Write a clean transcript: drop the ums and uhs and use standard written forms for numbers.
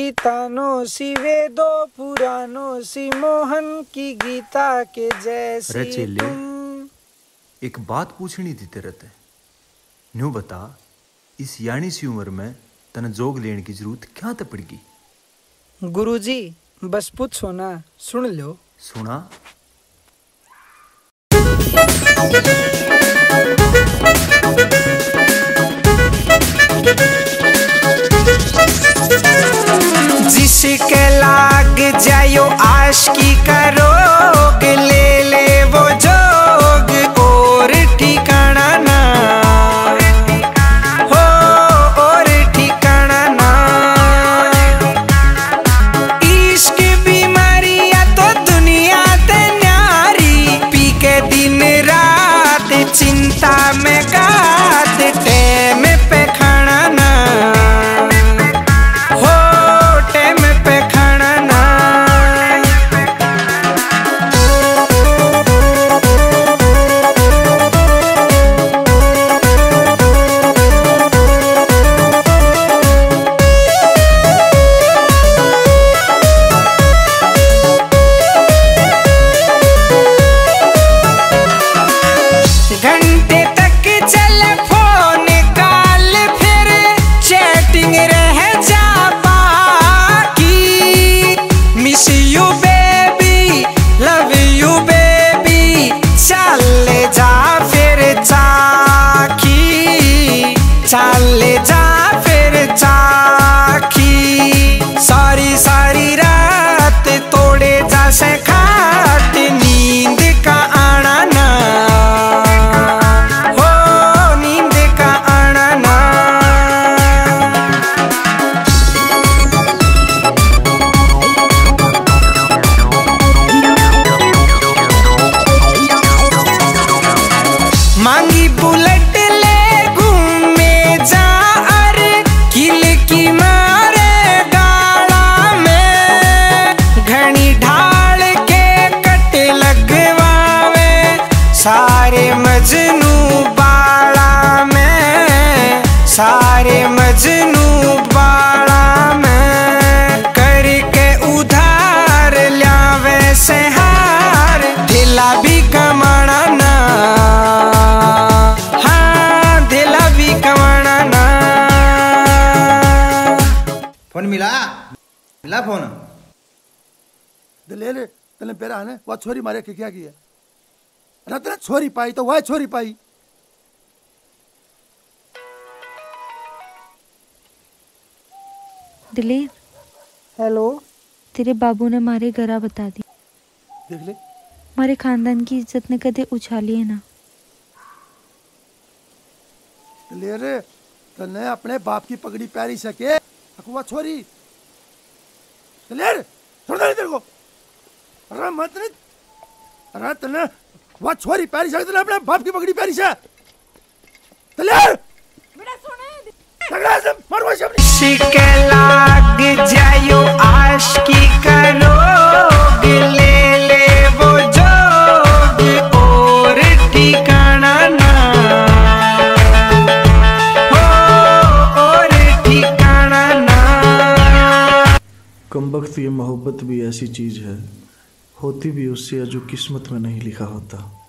तानों सी वेदों पुराणों सी मोहन की गीता के जैसी तुम। एक बात पूछनी थी तेरे ते। न्यू बता, इस यानी सी उम्र में तने जोग लेने की जरूरत क्या ते पड़गी? गुरुजी बस पूछो ना, सुन लो। सुना। जिसके लाग जायो आशिकी करोग, ले ले वो जोग और ठिकाना ना हो, और ठिकाना ना। इश्क बीमारियां तो दुनिया ते न्यारी, पी के दिन रात चिंता में गात, टेम पे खाना ना हो, टेम पे खाना ना। घंटे तक चले फोन कॉल, फिर चैटिंग रह जा बाकी। Miss you baby, love you baby, चले जा फिर चाखी, चले जा फिर चाखी। सारी सारी रात तोड़े जा से खाट, नींद का आना ना हो, नींद का आना ना। मांगी बुलेट ले घूमे जा, अरे किल की मारे गाड़ा में, घनी ढाल के कट लगवावे सारे मजनू बाड़ा में, सारे मजनू बाड़ा में। करके उधार ल्यावे से हार, दिला भी कमाना ना, हाँ दिला भी कमाना ना। फोन मिला मिला फोन। ले ले तने पेरा ने वह छोरी मारे के क्या किया? रत्न छोरी पाई तो वह छोरी पाई। दिलीप, हेलो। तेरे बाबू ने मारे गरा बता दी। देख ले मारे खानदान की इज्जत ने कदे उछाली है ना। ले रे तने अपने बाप की पगड़ी पैरी सके अकुआ छोरी। ले रे छोड़ दे तेरे को। अरे मत रे, अरे तने वह छोरी पैरी सके, तने अपने बाप की पगड़ी पैरी से। ले बेटा सुने तगड़ा से मारवा शब्द सिके लाग जायो आशिकी करोग, ले ले वो जोग और ठिकाना ना हो, और ठिकाना ना। कमबख्त ये मोहब्बत भी ऐसी चीज़ है, होती भी उससे जो किस्मत में नहीं लिखा होता।